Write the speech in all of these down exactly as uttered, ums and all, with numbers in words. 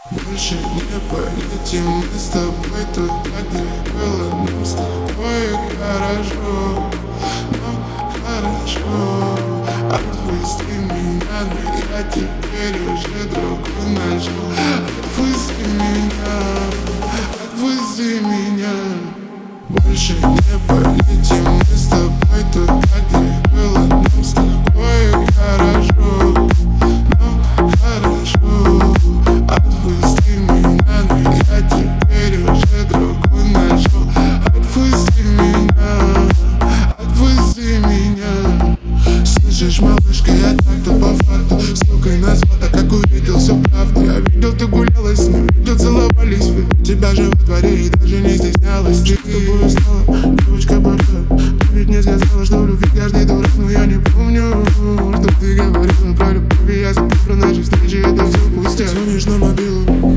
Больше не полетим мы с тобой туда, где было нам с тобой хорошо. Нам хорошо. Отпусти меня, но я теперь уже другую нашел. Отпусти меня, отпусти меня. Больше не полетим мы с тобой туда, где было нам с тобой хорошо. Нам хорошо. Отпусти меня, но я теперь уже другую нашел. Отпусти меня, отпусти меня. Слышишь, малышка, я так-то по факту сукой назвал, так как увидел всю правду. Я видел, ты гуляла с ним, видел, целовались вы. Тебя же во дворе и даже не стеснялась. Ты с тобой устала, девочка борта. Ты ведь не сказала, что любви каждый дурак. Но я не помню, что ты говорила про любовь. И я забыл про наши встречи, это все пустяк. Звонишь на мобилу,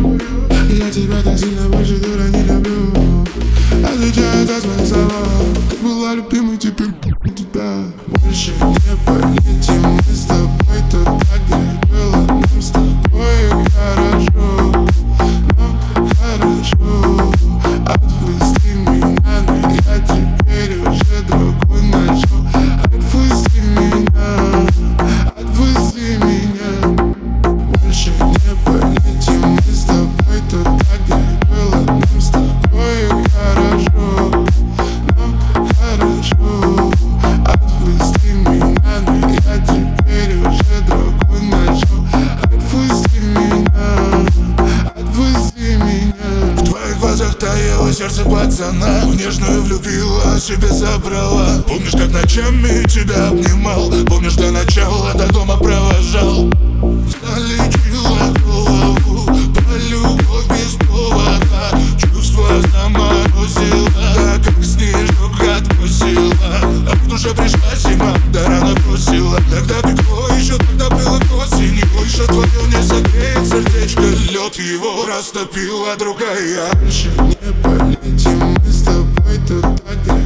я тебя так сильно больше, дура, не люблю. Отвечаю за свои слова. Ты была любимой, теперь тебя. Больше не полетим мы с тобой туда, где было нам с тобой хорошо. Нам хорошо. Отпусти меня, но я теперь уже другую нашел. Отпусти меня, отпусти меня. Больше не полетим мы с тобой туда, где было нам с тобой хорошо. Нам хорошо. Отпусти меня, но я теперь уже другую нашел. Отпусти меня, отпусти меня. В твоих глазах таяло сердце пацана, в нежную влюбила, себе забрала. Помнишь, как ночами тебя обнимал? Помнишь, до начала до дома провожал? Залечила голову, про любовь без повода. Чувства заморозила, да как снежок откусила. А в душе пришла зима, да рано бросила. Тогда пекло еще, тогда было осенью. Больше твое не согреет сердечко, лед его растопила другая. Больше не полетим мы с тобой туда, где